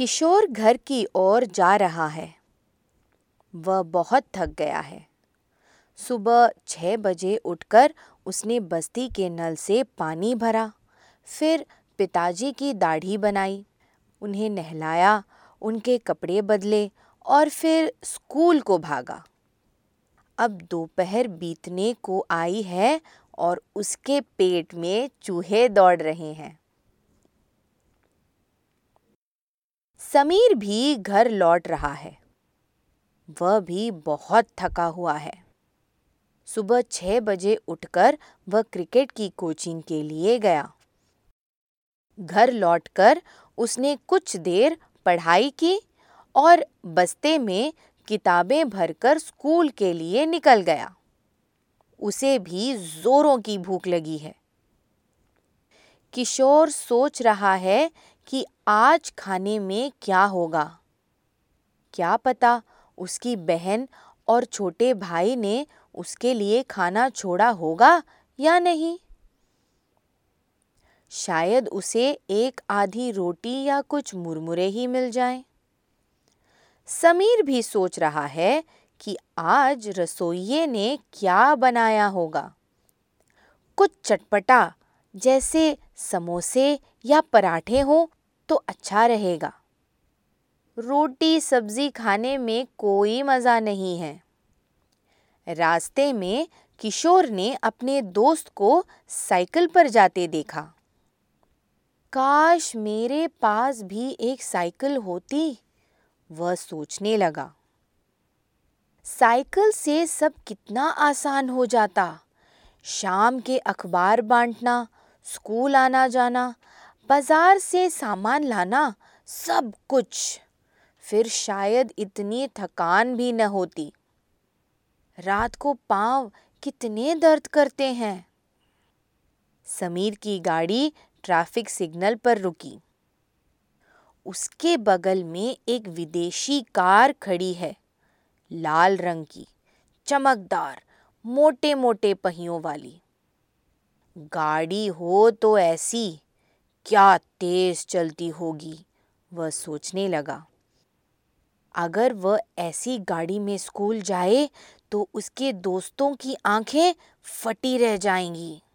किशोर घर की ओर जा रहा है। वह बहुत थक गया है। सुबह 6 बजे उठकर उसने बस्ती के नल से पानी भरा, फिर पिताजी की दाढ़ी बनाई, उन्हें नहलाया, उनके कपड़े बदले और फिर स्कूल को भागा। अब दोपहर बीतने को आई है और उसके पेट में चूहे दौड़ रहे हैं। समीर भी घर लौट रहा है। वह भी बहुत थका हुआ है। सुबह 6 बजे उठकर वह क्रिकेट की कोचिंग के लिए गया। घर लौटकर उसने कुछ देर पढ़ाई की और बस्ते में किताबें भरकर स्कूल के लिए निकल गया। उसे भी जोरों की भूख लगी है। किशोर सोच रहा है कि आज खाने में क्या होगा। क्या पता उसकी बहन और छोटे भाई ने उसके लिए खाना छोड़ा होगा या नहीं। शायद उसे एक आधी रोटी या कुछ मुरमुरे ही मिल जाएं। समीर भी सोच रहा है कि आज रसोइये ने क्या बनाया होगा। कुछ चटपटा जैसे समोसे या पराठे हो तो अच्छा रहेगा। रोटी सब्जी खाने में कोई मज़ा नहीं है। रास्ते में किशोर ने अपने दोस्त को साइकिल पर जाते देखा। काश मेरे पास भी एक साइकिल होती, वह सोचने लगा। साइकिल से सब कितना आसान हो जाता। शाम के अखबार बांटना, स्कूल आना जाना, बाजार से सामान लाना, सब कुछ। फिर शायद इतनी थकान भी न होती। रात को पाँव कितने दर्द करते हैं। समीर की गाड़ी ट्रैफिक सिग्नल पर रुकी। उसके बगल में एक विदेशी कार खड़ी है, लाल रंग की, चमकदार, मोटे मोटे पहियों वाली। गाड़ी हो तो ऐसी, क्या तेज चलती होगी, वह सोचने लगा। अगर वह ऐसी गाड़ी में स्कूल जाए तो उसके दोस्तों की आंखें फटी रह जाएंगी।